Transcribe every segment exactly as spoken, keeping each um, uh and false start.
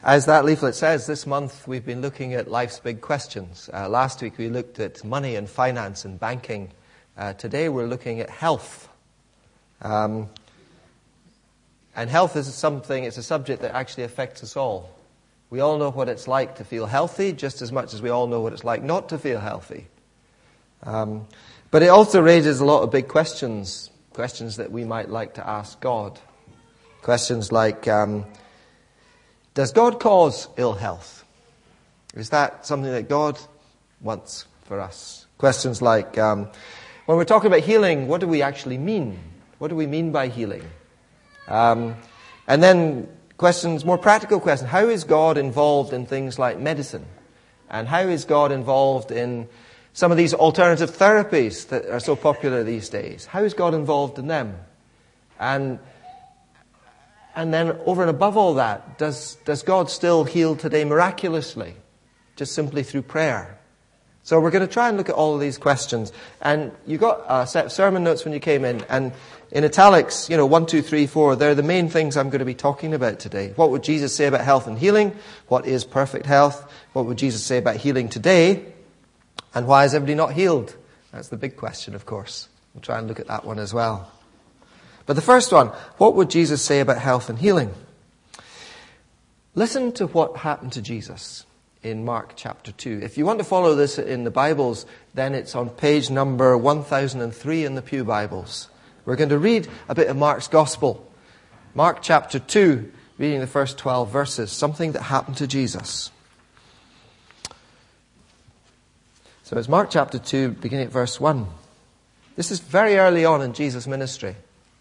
As that leaflet says, this month we've been looking at life's big questions. Uh, last week we looked at money and finance and banking. Uh, today we're looking at health. Um, and health is something, it's a subject that actually affects us all. We all know what it's like to feel healthy, just as much as we all know what it's like not to feel healthy. Um, but it also raises a lot of big questions, questions that we might like to ask God. Questions like, um, does God cause ill health? Is that something that God wants for us? Questions like, um, when we're talking about healing, what do we actually mean? What do we mean by healing? Um, and then questions, more practical questions. How is God involved in things like medicine? And how is God involved in some of these alternative therapies that are so popular these days? How is God involved in them? And And then over and above all that, does, does God still heal today miraculously? Just simply through prayer? So we're going to try and look at all of these questions. And you got a set of sermon notes when you came in. And in italics, you know, one, two, three, four, they're the main things I'm going to be talking about today. What would Jesus say about health and healing? What is perfect health? What would Jesus say about healing today? And why is everybody not healed? That's the big question, of course. We'll try and look at that one as well. But the first one, what would Jesus say about health and healing? Listen to what happened to Jesus in Mark chapter two. If you want to follow this in the Bibles, then it's on page number one thousand three in the Pew Bibles. We're going to read a bit of Mark's Gospel. Mark chapter two, reading the first twelve verses, something that happened to Jesus. So it's Mark chapter two, beginning at verse one. This is very early on in Jesus' ministry.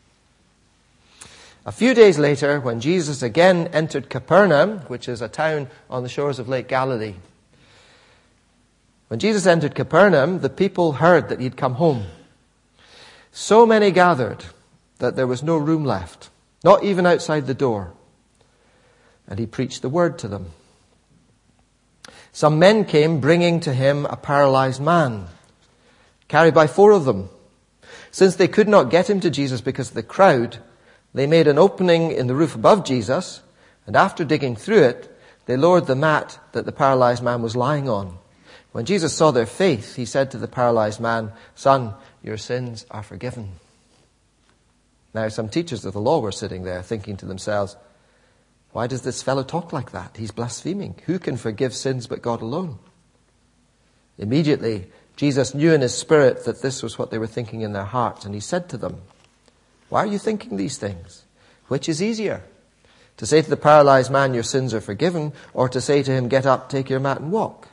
A few days later, when Jesus again entered Capernaum, which is a town on the shores of Lake Galilee. When Jesus entered Capernaum, the people heard that he'd come home. So many gathered that there was no room left, not even outside the door. And he preached the word to them. Some men came bringing to him a paralyzed man, carried by four of them. Since they could not get him to Jesus because of the crowd, they made an opening in the roof above Jesus, and after digging through it, they lowered the mat that the paralyzed man was lying on. When Jesus saw their faith, he said to the paralyzed man, "Son, your sins are forgiven." Now some teachers of the law were sitting there, thinking to themselves, "Why does this fellow talk like that? He's blaspheming. Who can forgive sins but God alone?" Immediately, Jesus knew in his spirit that this was what they were thinking in their hearts, and he said to them, "Why are you thinking these things? Which is easier? To say to the paralyzed man, 'Your sins are forgiven,' or to say to him, 'Get up, take your mat and walk'?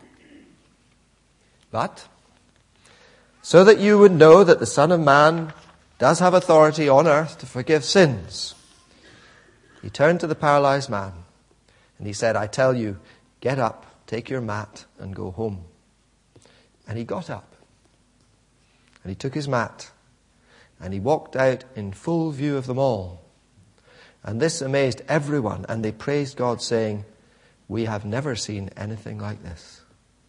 But, so that you would know that the Son of Man does have authority on earth to forgive sins," he turned to the paralyzed man and he said, "I tell you, get up, take your mat and go home." And he got up and he took his mat and he walked out in full view of them all. And this amazed everyone, and they praised God, saying, "We have never seen anything like this."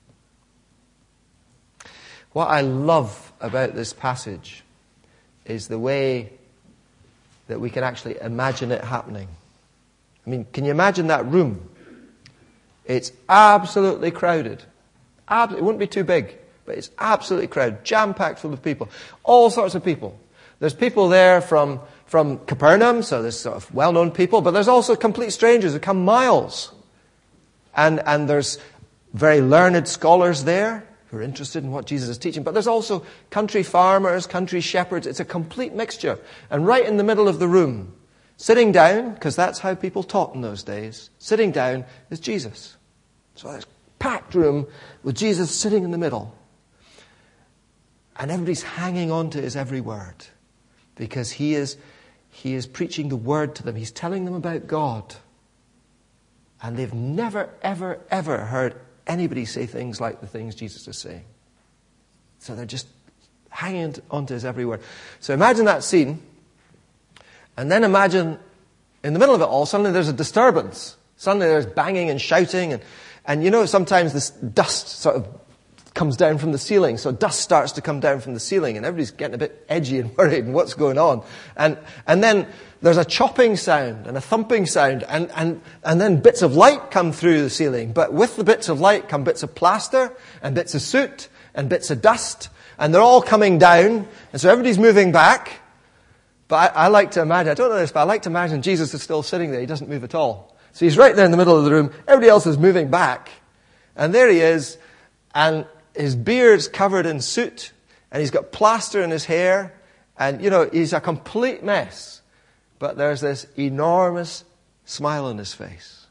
What I love about this passage is the way that we can actually imagine it happening. I mean, can you imagine that room? It's absolutely crowded. Ab- it wouldn't be too big, but it's absolutely crowded, jam-packed full of people. All sorts of people. There's people there from, from Capernaum, so there's sort of well-known people, but there's also complete strangers who come miles. And, and there's very learned scholars there who are interested in what Jesus is teaching, but there's also country farmers, country shepherds. It's a complete mixture. And right in the middle of the room, sitting down, because that's how people taught in those days, sitting down is Jesus. So there's a packed room with Jesus sitting in the middle. And everybody's hanging on to his every word. Because he is, he is preaching the word to them. He's telling them about God. And they've never, ever, ever heard anybody say things like the things Jesus is saying. So they're just hanging onto his every word. So imagine that scene. And then imagine, in the middle of it all, suddenly there's a disturbance. Suddenly there's banging and shouting. And, and you know, sometimes this dust sort of comes down from the ceiling. So dust starts to come down from the ceiling, and everybody's getting a bit edgy and worried and what's going on. And and then there's a chopping sound and a thumping sound, and, and, and then bits of light come through the ceiling. But with the bits of light come bits of plaster and bits of soot and bits of dust, and they're all coming down, and so everybody's moving back. But I, I like to imagine, I don't know this, but I like to imagine Jesus is still sitting there. He doesn't move at all. So he's right there in the middle of the room. Everybody else is moving back. And there he is, and his beard's covered in soot, and he's got plaster in his hair, and, you know, he's a complete mess. But there's this enormous smile on his face.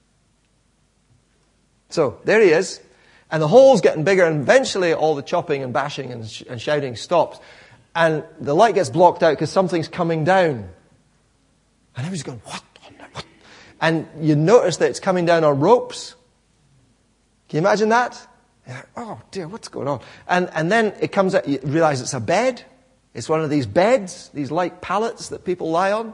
So, there he is, and the hole's getting bigger, and eventually all the chopping and bashing and, sh- and shouting stops, and the light gets blocked out because something's coming down. And everybody's going, what? What? And you notice that it's coming down on ropes. Can you imagine that? Like, oh dear, what's going on? And and then it comes out, you realize it's a bed. It's one of these beds, these light pallets that people lie on.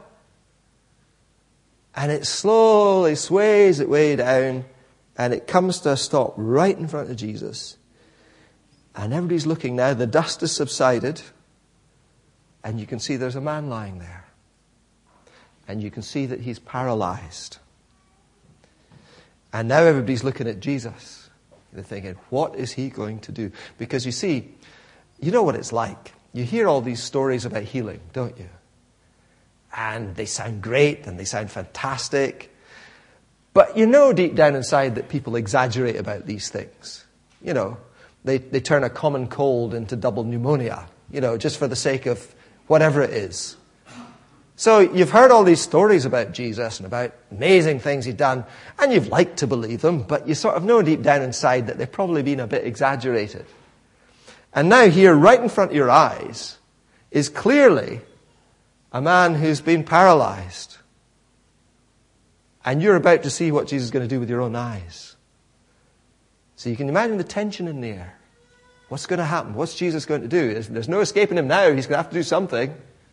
And it slowly sways its way down, and it comes to a stop right in front of Jesus. And everybody's looking now. The dust has subsided, and you can see there's a man lying there. And you can see that he's paralyzed. And now everybody's looking at Jesus. They're thinking, what is he going to do? Because you see, you know what it's like. You hear all these stories about healing, don't you? And they sound great and they sound fantastic. But you know deep down inside that people exaggerate about these things. You know, they, they turn a common cold into double pneumonia, you know, just for the sake of whatever it is. So you've heard all these stories about Jesus and about amazing things he'd done, and you've liked to believe them, but you sort of know deep down inside that they've probably been a bit exaggerated. And now here, right in front of your eyes, is clearly a man who's been paralyzed. And you're about to see what Jesus is going to do with your own eyes. So you can imagine the tension in the air. What's going to happen? What's Jesus going to do? There's, there's no escaping him now. He's going to have to do something.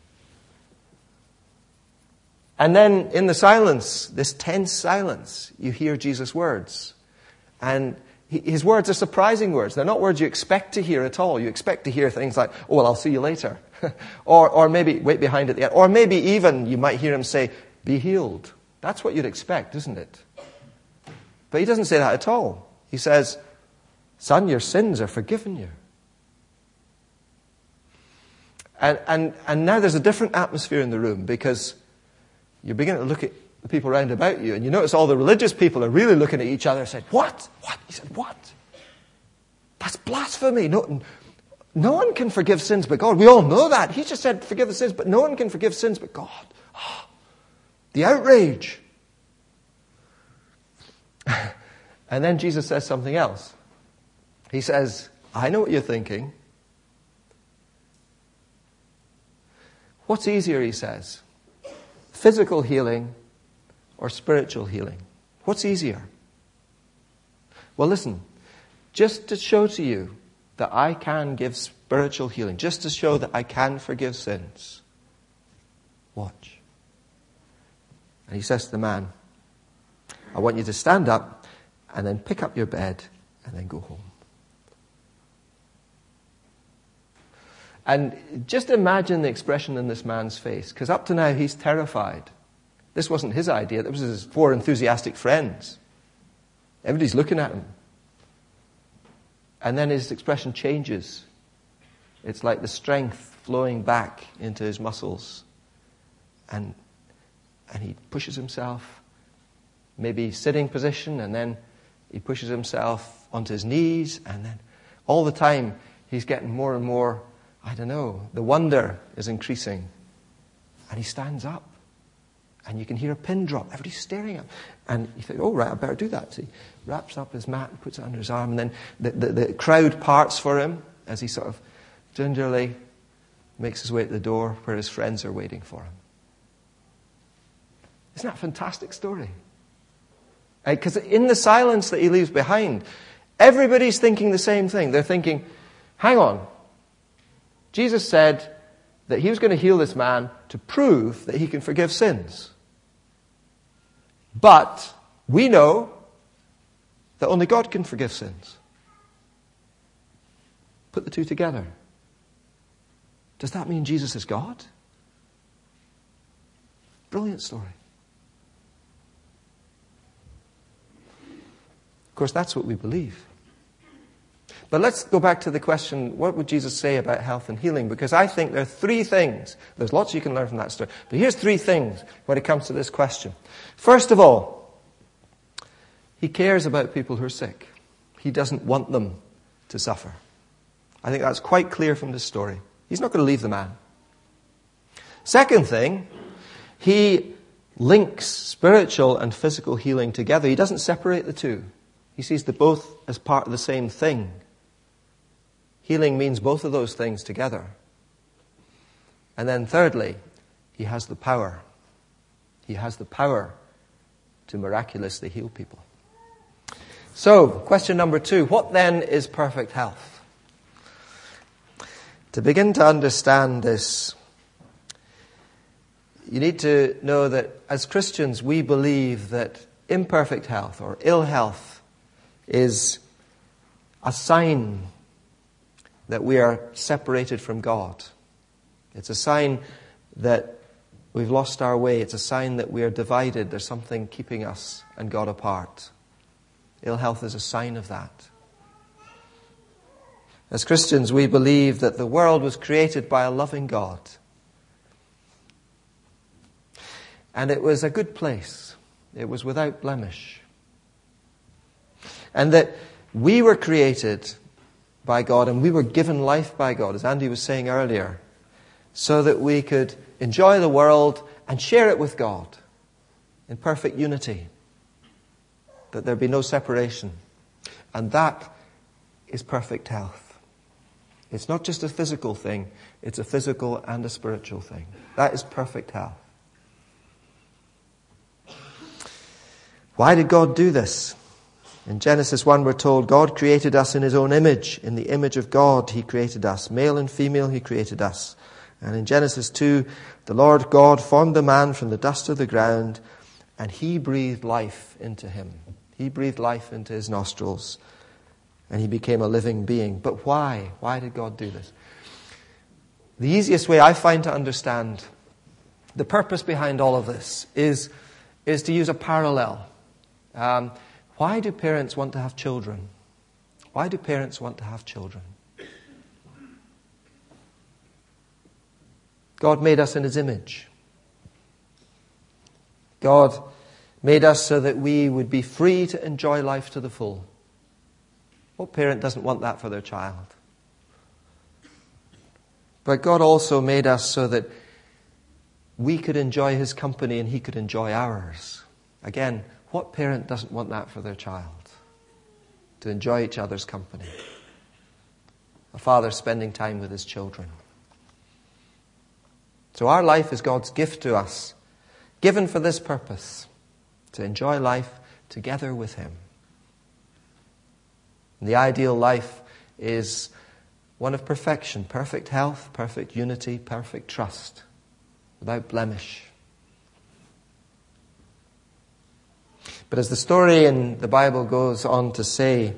And then in the silence, this tense silence, you hear Jesus' words. And he, his words are surprising words. They're not words you expect to hear at all. You expect to hear things like, oh, well, I'll see you later. or, or maybe wait behind at the end. Or maybe even you might hear him say, be healed. That's what you'd expect, isn't it? But he doesn't say that at all. He says, son, your sins are forgiven you. And, and, and now there's a different atmosphere in the room, because you're beginning to look at the people around about you, and you notice all the religious people are really looking at each other and saying, what? What? He said, what? That's blasphemy. No, no one can forgive sins but God. We all know that. He just said forgive the sins, but no one can forgive sins but God. Oh, the outrage. And then Jesus says something else. He says, I know what you're thinking. What's easier, he says? Physical healing or spiritual healing? What's easier? Well, listen, just to show to you that I can give spiritual healing, just to show that I can forgive sins, watch. And he says to the man, I want you to stand up and then pick up your bed and then go home. And just imagine the expression in this man's face, because up to now he's terrified. This wasn't his idea. This was his four enthusiastic friends. Everybody's looking at him. And then his expression changes. It's like the strength flowing back into his muscles. And, and he pushes himself, maybe sitting position, and then he pushes himself onto his knees, and then all the time he's getting more and more, I don't know, the wonder is increasing. And he stands up. And you can hear a pin drop. Everybody's staring at him. And you think, oh, right, I better do that. So he wraps up his mat and puts it under his arm. And then the, the, the crowd parts for him as he sort of gingerly makes his way to the door where his friends are waiting for him. Isn't that a fantastic story? Because in the silence that he leaves behind, everybody's thinking the same thing. They're thinking, hang on. Jesus said that he was going to heal this man to prove that he can forgive sins. But we know that only God can forgive sins. Put the two together. Does that mean Jesus is God? Brilliant story. Of course, that's what we believe. But let's go back to the question, what would Jesus say about health and healing? Because I think there are three things. There's lots you can learn from that story. But here's three things when it comes to this question. First of all, he cares about people who are sick. He doesn't want them to suffer. I think that's quite clear from this story. He's not going to leave the man. Second thing, he links spiritual and physical healing together. He doesn't separate the two. He sees them both as part of the same thing. Healing means both of those things together. And then thirdly, he has the power. He has the power to miraculously heal people. So, question number two, what then is perfect health? To begin to understand this, you need to know that as Christians, we believe that imperfect health or ill health is a sign that we are separated from God. It's a sign that we've lost our way. It's a sign that we are divided. There's something keeping us and God apart. Ill health is a sign of that. As Christians, we believe that the world was created by a loving God. And it was a good place. It was without blemish. And that we were created by God and we were given life by God, as Andy was saying earlier, so that we could enjoy the world and share it with God in perfect unity, that there be no separation. And that is perfect health. It's not just a physical thing, it's a physical and a spiritual thing. That is perfect health. Why did God do this? In Genesis one, we're told God created us in his own image. In the image of God, he created us. Male and female, he created us. And in Genesis two, the Lord God formed the man from the dust of the ground, and he breathed life into him. He breathed life into his nostrils, and he became a living being. But why? Why did God do this? The easiest way I find to understand the purpose behind all of this is, is to use a parallel. Um, Why do parents want to have children? Why do parents want to have children? God made us in his image. God made us so that we would be free to enjoy life to the full. What parent doesn't want that for their child? But God also made us so that we could enjoy his company and he could enjoy ours. Again, what parent doesn't want that for their child? To enjoy each other's company. A father spending time with his children. So our life is God's gift to us, given for this purpose, to enjoy life together with him. And the ideal life is one of perfection, perfect health, perfect unity, perfect trust, without blemish. But as the story in the Bible goes on to say,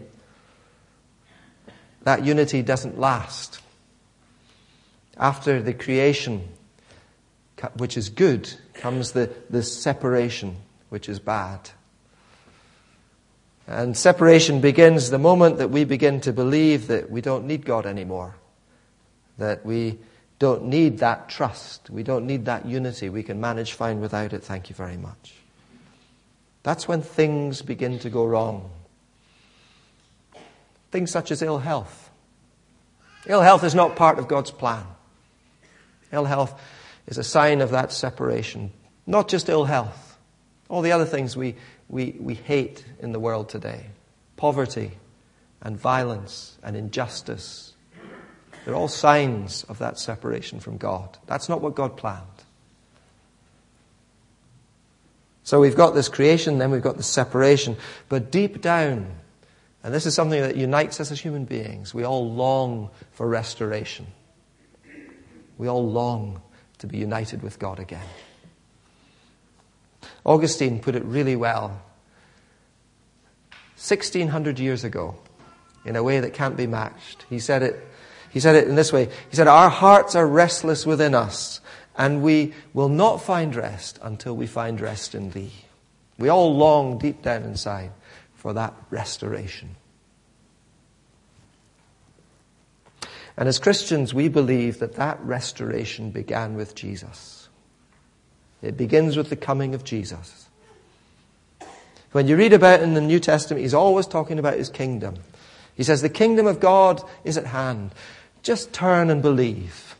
that unity doesn't last. After the creation, which is good, comes the, the separation, which is bad. And separation begins the moment that we begin to believe that we don't need God anymore. That we don't need that trust. We don't need that unity. We can manage fine without it. Thank you very much. That's when things begin to go wrong. Things such as ill health. Ill health is not part of God's plan. Ill health is a sign of that separation. Not just ill health. All the other things we, we, we hate in the world today. Poverty and violence and injustice. They're all signs of that separation from God. That's not what God planned. So we've got this creation, then we've got this separation. But deep down, and this is something that unites us as human beings, we all long for restoration. We all long to be united with God again. Augustine put it really well. sixteen hundred years ago, in a way that can't be matched. He said it, He said it in this way. He said, our hearts are restless within us, and we will not find rest until we find rest in thee. We all long deep down inside for that restoration. And as Christians, we believe that that restoration began with Jesus. It begins with the coming of Jesus. When you read about in the New Testament, he's always talking about his kingdom. He says, the kingdom of God is at hand. Just turn and believe.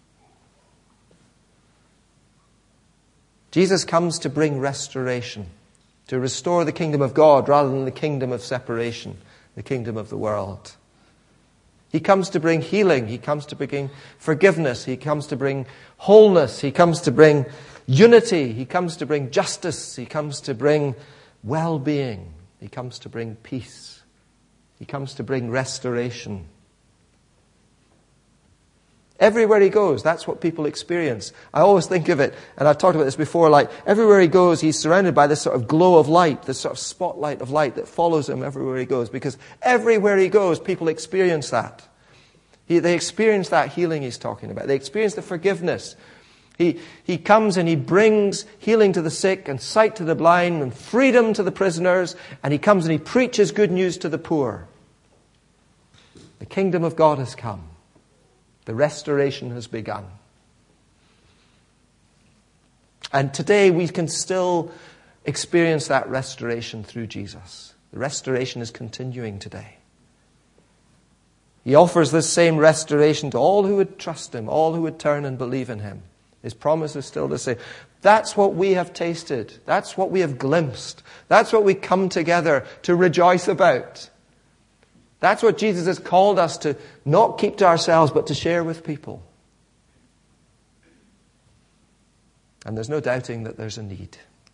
Jesus comes to bring restoration, to restore the kingdom of God rather than the kingdom of separation, the kingdom of the world. He comes to bring healing. He comes to bring forgiveness. He comes to bring wholeness. He comes to bring unity. He comes to bring justice. He comes to bring well-being. He comes to bring peace. He comes to bring restoration. Everywhere he goes, that's what people experience. I always think of it, and I've talked about this before, like everywhere he goes, he's surrounded by this sort of glow of light, this sort of spotlight of light that follows him everywhere he goes. Because everywhere he goes, people experience that. He, they experience that healing he's talking about. They experience the forgiveness. He, he comes and he brings healing to the sick and sight to the blind and freedom to the prisoners. And he comes and he preaches good news to the poor. The kingdom of God has come. The restoration has begun. And today we can still experience that restoration through Jesus. The restoration is continuing today. He offers this same restoration to all who would trust him, all who would turn and believe in him. His promise is still to say, that's what we have tasted. That's what we have glimpsed. That's what we come together to rejoice about. That's what Jesus has called us to not keep to ourselves, but to share with people. And there's no doubting that there's a need.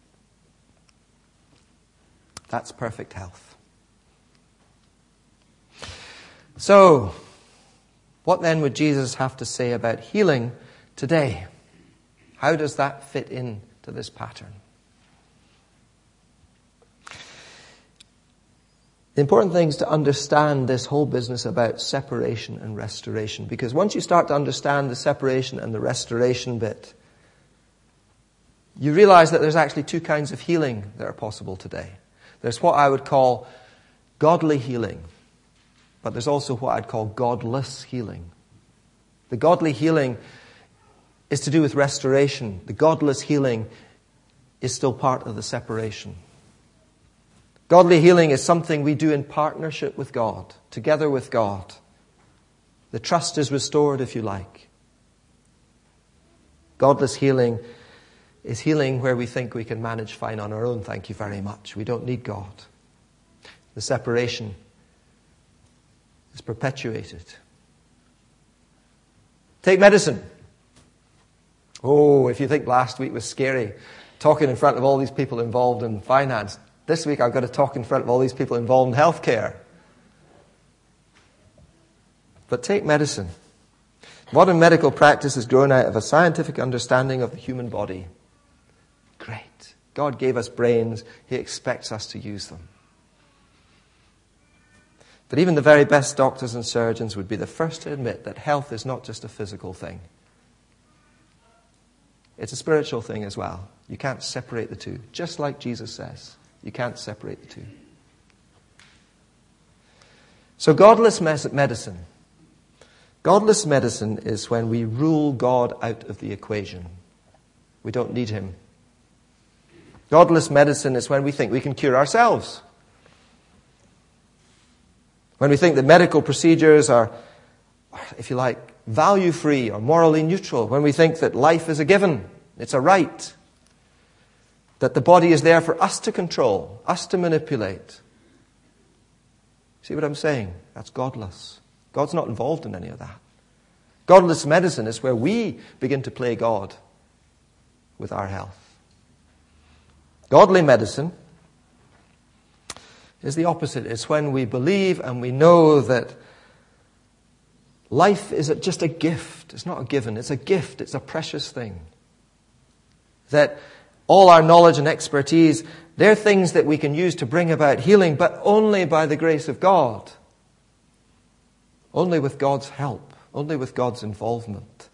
That's perfect health. So, what then would Jesus have to say about healing today? How does that fit into this pattern? The important thing is to understand this whole business about separation and restoration. Because once you start to understand the separation and the restoration bit, you realize that there's actually two kinds of healing that are possible today. There's what I would call godly healing, but there's also what I'd call godless healing. The godly healing is to do with restoration. The godless healing is still part of the separation. Godly healing is something we do in partnership with God, together with God. The trust is restored, if you like. Godless healing is healing where we think we can manage fine on our own, thank you very much. We don't need God. The separation is perpetuated. Take medicine. Oh, if you think last week was scary, talking in front of all these people involved in finance, this week I've got to talk in front of all these people involved in healthcare. But take medicine. Modern medical practice has grown out of a scientific understanding of the human body. Great. God gave us brains. He expects us to use them. But even the very best doctors and surgeons would be the first to admit that health is not just a physical thing. It's a spiritual thing as well. You can't separate the two. Just like Jesus says. You can't separate the two. So godless medicine. Godless medicine is when we rule God out of the equation. We don't need him. Godless medicine is when we think we can cure ourselves. When we think that medical procedures are, if you like, value-free or morally neutral. When we think that life is a given, it's a right. That the body is there for us to control, us to manipulate. See what I'm saying? That's godless. God's not involved in any of that. Godless medicine is where we begin to play God with our health. Godly medicine is the opposite. It's when we believe and we know that life is just a gift. It's not a given. It's a gift. It's a precious thing. That all our knowledge and expertise, they're things that we can use to bring about healing, but only by the grace of God. Only with God's help. only with God's involvement.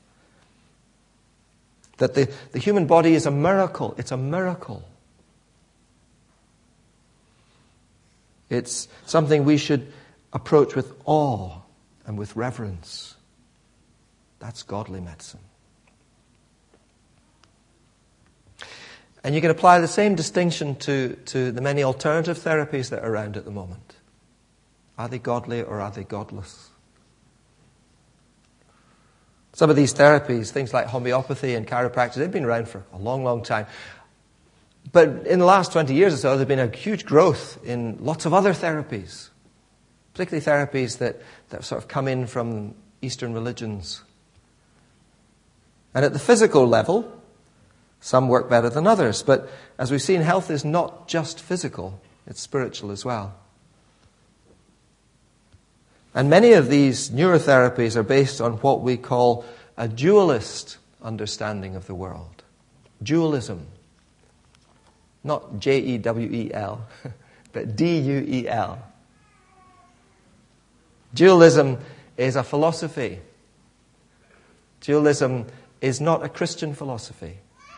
That the, the human body is a miracle. It's a miracle. It's something we should approach with awe and with reverence. That's godly medicine. And you can apply the same distinction to, to the many alternative therapies that are around at the moment. Are they godly or are they godless? Some of these therapies, things like homeopathy and chiropractic, they've been around for a long, long time. But in the last twenty years or so, there's been a huge growth in lots of other therapies, particularly therapies that, that sort of come in from Eastern religions. And at the physical level, some work better than others. But as we've seen, health is not just physical, it's spiritual as well. And many of these neurotherapies are based on what we call a dualist understanding of the world. Dualism. Not J E W E L, but D U E L. Dualism is a philosophy. Dualism is not a Christian philosophy.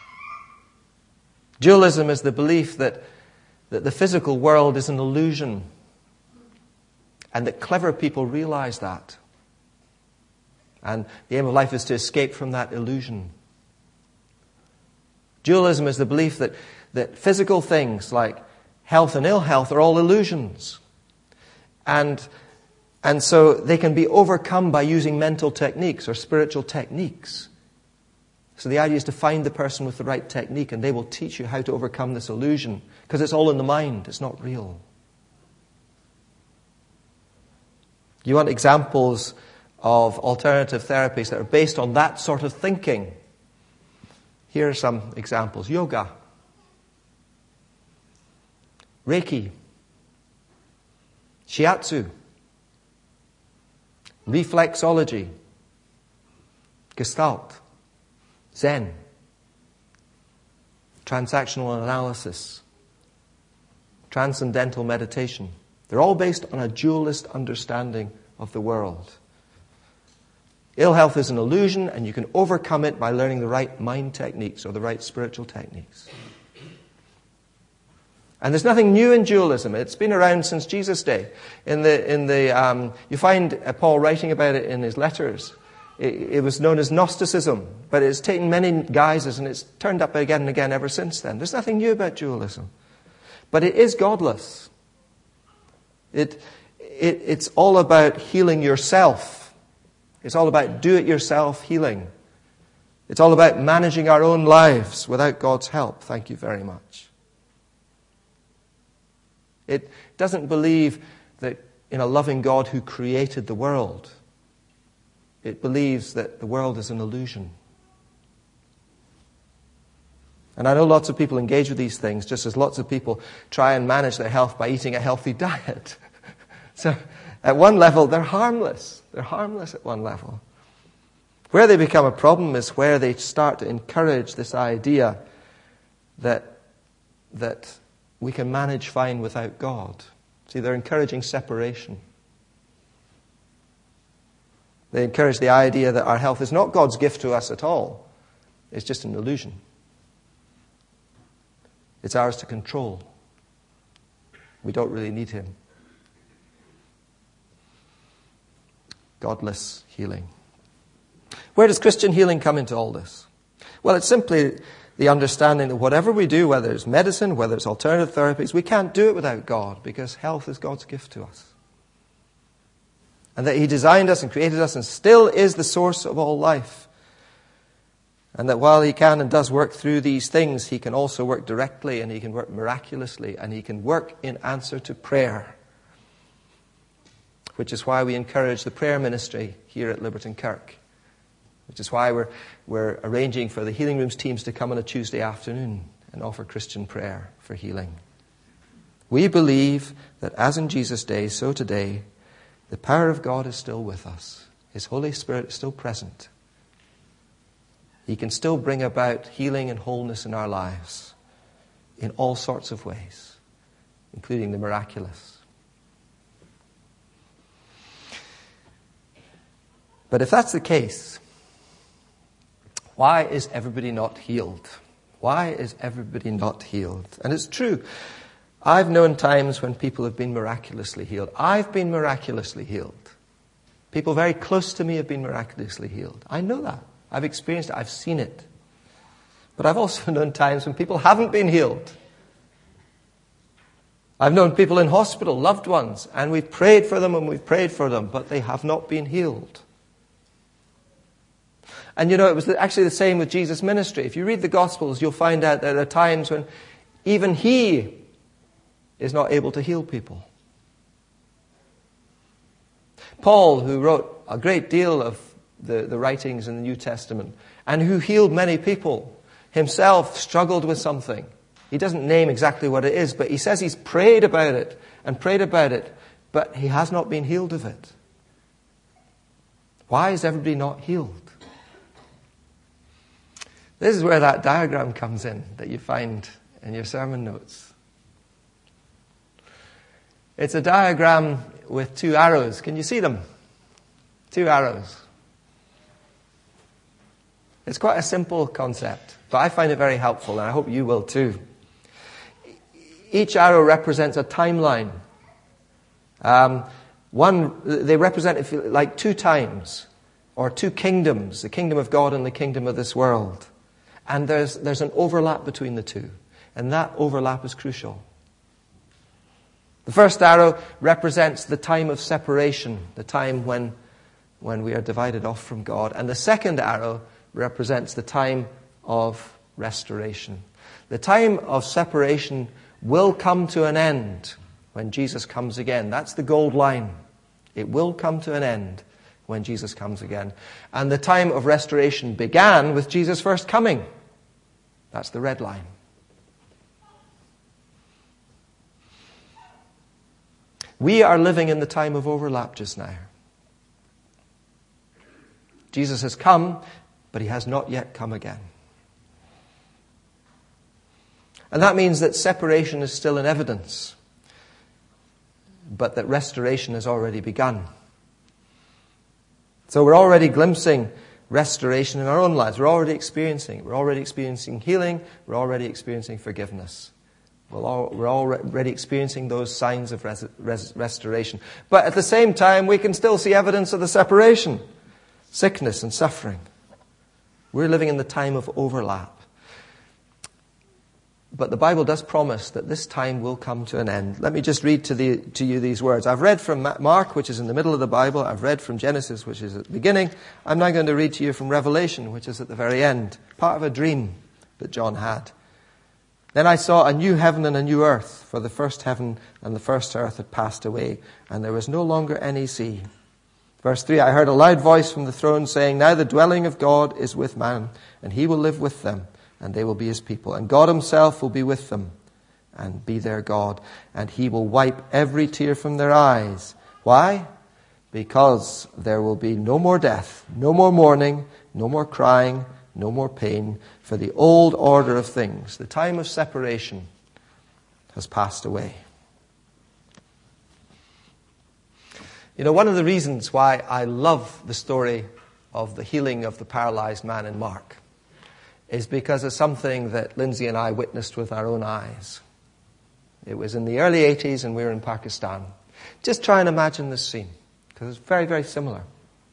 Dualism is the belief that, that the physical world is an illusion, and that clever people realize that. And the aim of life is to escape from that illusion. Dualism is the belief that, that physical things like health and ill health are all illusions. And, and so they can be overcome by using mental techniques or spiritual techniques. So the idea is to find the person with the right technique, and they will teach you how to overcome this illusion, because it's all in the mind, it's not real. You want examples of alternative therapies that are based on that sort of thinking? Here are some examples. Yoga, Reiki, Shiatsu, reflexology, Gestalt, Zen, transactional analysis, transcendental meditation. They're all based on a dualist understanding of the world. Ill health is an illusion, and you can overcome it by learning the right mind techniques or the right spiritual techniques. And there's nothing new in dualism. It's been around since Jesus' day. In the in the um, you find Paul writing about it in his letters. It, it was known as Gnosticism, but it's taken many guises, and it's turned up again and again ever since then. There's nothing new about dualism, but it is godless. It, it it's all about healing yourself. It's all about do-it-yourself healing. It's all about managing our own lives without God's help. Thank you very much. It doesn't believe that in a loving God who created the world. It believes that the world is an illusion. And I know lots of people engage with these things, just as lots of people try and manage their health by eating a healthy diet. So at one level, they're harmless. They're harmless at one level. Where they become a problem is where they start to encourage this idea that, that we can manage fine without God. See, they're encouraging separation. They encourage the idea that our health is not God's gift to us at all. It's just an illusion. It's ours to control. We don't really need Him. Godless healing. Where does Christian healing come into all this? Well, it's simply the understanding that whatever we do, whether it's medicine, whether it's alternative therapies, we can't do it without God, because health is God's gift to us. And that He designed us and created us and still is the source of all life. And that while He can and does work through these things, He can also work directly, and He can work miraculously, and He can work in answer to prayer. Which is why we encourage the prayer ministry here at Liberton Kirk. Which is why we're, we're arranging for the Healing Rooms teams to come on a Tuesday afternoon and offer Christian prayer for healing. We believe that as in Jesus' day, so today, the power of God is still with us. His Holy Spirit is still present. He can still bring about healing and wholeness in our lives in all sorts of ways, including the miraculous. But if that's the case, why is everybody not healed? Why is everybody not healed? And it's true. I've known times when people have been miraculously healed. I've been miraculously healed. People very close to me have been miraculously healed. I know that. I've experienced it. I've seen it. But I've also known times when people haven't been healed. I've known people in hospital, loved ones, and we've prayed for them and we've prayed for them, but they have not been healed. And you know, it was actually the same with Jesus' ministry. If you read the Gospels, you'll find out that there are times when even he is not able to heal people. Paul, who wrote a great deal of the, the writings in the New Testament, and who healed many people, himself struggled with something. He doesn't name exactly what it is, but he says he's prayed about it and prayed about it, but he has not been healed of it. Why is everybody not healed? This is where that diagram comes in that you find in your sermon notes. It's a diagram with two arrows. Can you see them? Two arrows. It's quite a simple concept, but I find it very helpful, and I hope you will too. Each arrow represents a timeline. Um, one, they represent, if you like, two times, or two kingdoms, the kingdom of God and the kingdom of this world. And there's, there's an overlap between the two. And that overlap is crucial. The first arrow represents the time of separation, the time when, when we are divided off from God. And the second arrow represents the time of restoration. The time of separation will come to an end when Jesus comes again. That's the gold line. It will come to an end when Jesus comes again. And the time of restoration began with Jesus' first coming. That's the red line. We are living in the time of overlap just now. Jesus has come, but he has not yet come again. And that means that separation is still in evidence, but that restoration has already begun. So we're already glimpsing restoration in our own lives. We're already experiencing it. We're already experiencing healing. We're already experiencing forgiveness. We're, all, we're already experiencing those signs of res, res, restoration. But at the same time, we can still see evidence of the separation, sickness and suffering. We're living in the time of overlap. But the Bible does promise that this time will come to an end. Let me just read to, the, to you these words. I've read from Mark, which is in the middle of the Bible. I've read from Genesis, which is at the beginning. I'm now going to read to you from Revelation, which is at the very end. Part of a dream that John had. Then I saw a new heaven and a new earth, for the first heaven and the first earth had passed away, and there was no longer any sea. Verse three, I heard a loud voice from the throne saying, now the dwelling of God is with man, and he will live with them. And they will be his people. And God himself will be with them and be their God. And he will wipe every tear from their eyes. Why? Because there will be no more death, no more mourning, no more crying, no more pain. For the old order of things, the time of separation, has passed away. You know, one of the reasons why I love the story of the healing of the paralyzed man in Mark is because of something that Lindsay and I witnessed with our own eyes. It was in the early eighties and we were in Pakistan. Just try and imagine this scene, because it's very, very similar.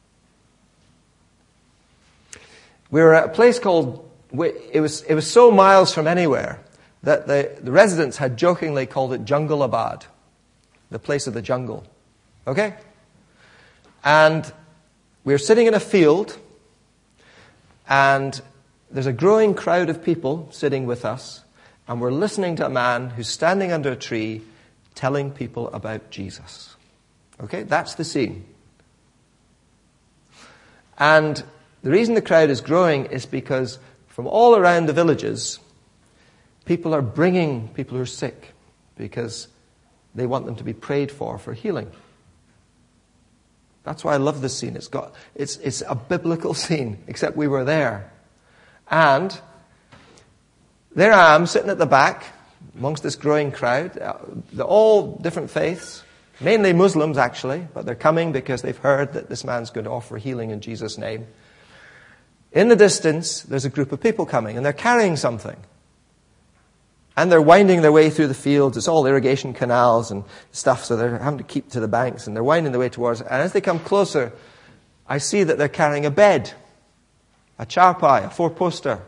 We were at a place called, it was, it was so miles from anywhere that the, the residents had jokingly called it Jungleabad, the place of the jungle. Okay? And we were sitting in a field, and there's a growing crowd of people sitting with us, and we're listening to a man who's standing under a tree telling people about Jesus. Okay, that's the scene. And the reason the crowd is growing is because from all around the villages, people are bringing people who are sick because they want them to be prayed for for healing. That's why I love this scene. It's got, it's, it's a biblical scene, except we were there. And there I am, sitting at the back, amongst this growing crowd. They're all different faiths. Mainly Muslims, actually, but they're coming because they've heard that this man's going to offer healing in Jesus' name. In the distance, there's a group of people coming, and they're carrying something. And they're winding their way through the fields. It's all irrigation canals and stuff, so they're having to keep to the banks, and they're winding their way towards it. And as they come closer, I see that they're carrying a bed, a charpai, a four-poster.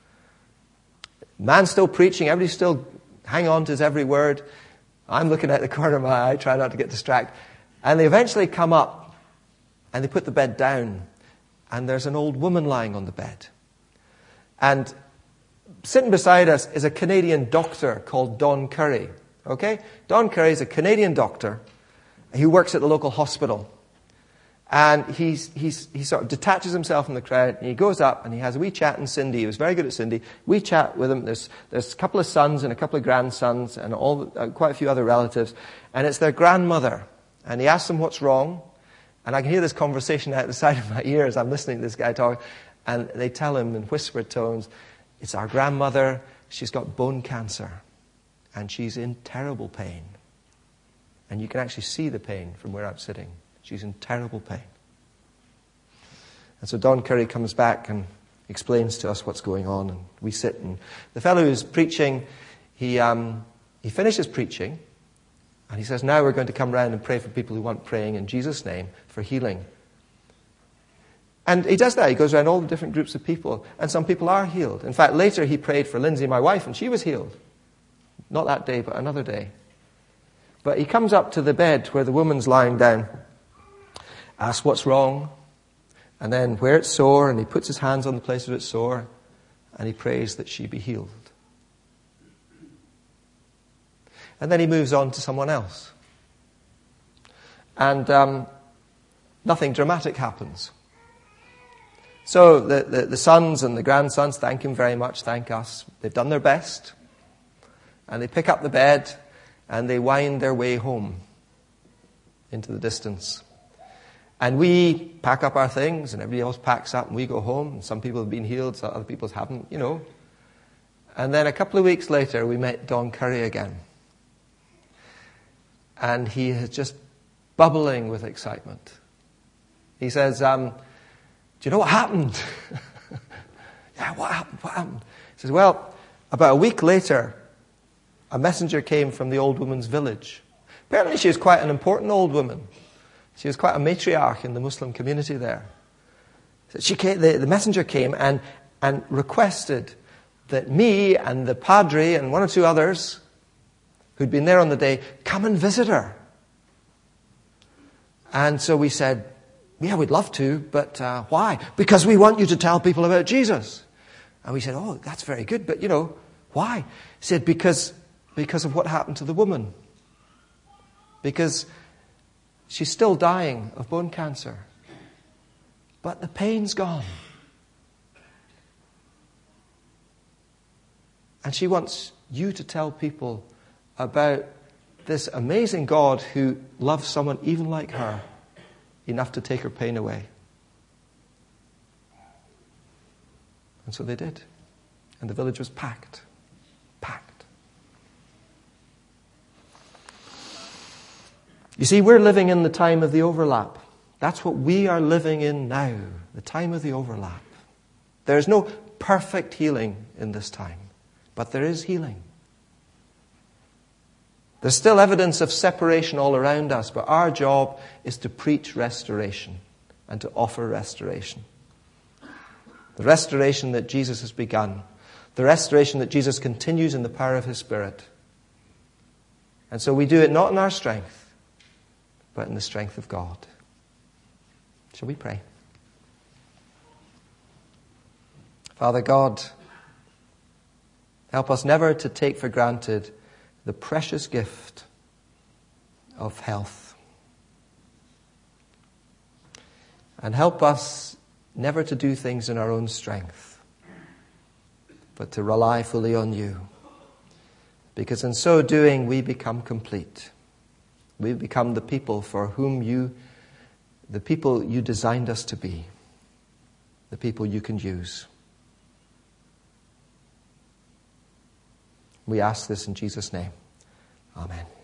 Man's still preaching, everybody's still hanging on to his every word. I'm looking at the corner of my eye, try not to get distracted. And they eventually come up, and they put the bed down, and there's an old woman lying on the bed. And sitting beside us is a Canadian doctor called Don Curry. Okay? Don Curry is a Canadian doctor. He works at the local hospital. And he's, he's, he sort of detaches himself from the crowd, and he goes up and he has a wee chat with Cindy. He was very good at Cindy. We chat with him. There's, there's a couple of sons and a couple of grandsons and all, uh, quite a few other relatives. And it's their grandmother. And he asks them what's wrong. And I can hear this conversation out the side of my ears. I'm listening to this guy talk. And they tell him in whispered tones, it's our grandmother. She's got bone cancer. And she's in terrible pain. And you can actually see the pain from where I'm sitting. She's in terrible pain. And so Don Curry comes back and explains to us what's going on. And we sit. And the fellow who's preaching, he, um, he finishes preaching. And he says, now we're going to come round and pray for people who want praying in Jesus' name for healing. And he does that. He goes around all the different groups of people. And some people are healed. In fact, later he prayed for Lindsay, my wife, and she was healed. Not that day, but another day. But he comes up to the bed where the woman's lying down, asks what's wrong, and then where it's sore, and he puts his hands on the place where it's sore, and he prays that she be healed. And then he moves on to someone else. And um, nothing dramatic happens. So the, the, the sons and the grandsons thank him very much, thank us. They've done their best. And they pick up the bed, and they wind their way home into the distance. And we pack up our things, and everybody else packs up, and we go home. And some people have been healed, some other people haven't, you know. And then a couple of weeks later, we met Don Curry again. And he is just bubbling with excitement. He says, um, do you know what happened? Yeah, what happened? What happened? He says, well, about a week later, a messenger came from the old woman's village. Apparently she was quite an important old woman. She was quite a matriarch in the Muslim community there. So she came, the, the messenger came and, and requested that me and the padre and one or two others who'd been there on the day come and visit her. And so we said, yeah, we'd love to, but uh, why? Because we want you to tell people about Jesus. And we said, oh, that's very good, but you know, why? He said, because, because of what happened to the woman. Because she's still dying of bone cancer. But the pain's gone. And she wants you to tell people about this amazing God who loves someone even like her enough to take her pain away. And so they did. And the village was packed. Packed. You see, we're living in the time of the overlap. That's what we are living in now. The time of the overlap. There is no perfect healing in this time. But there is healing. There's still evidence of separation all around us, but our job is to preach restoration and to offer restoration. The restoration that Jesus has begun. The restoration that Jesus continues in the power of His Spirit. And so we do it not in our strength, but in the strength of God. Shall we pray? Father God, help us never to take for granted the precious gift of health. And help us never to do things in our own strength, but to rely fully on You. Because in so doing, we become complete. We become the people for whom You, the people You designed us to be, the people You can use. We ask this in Jesus' name. Amen.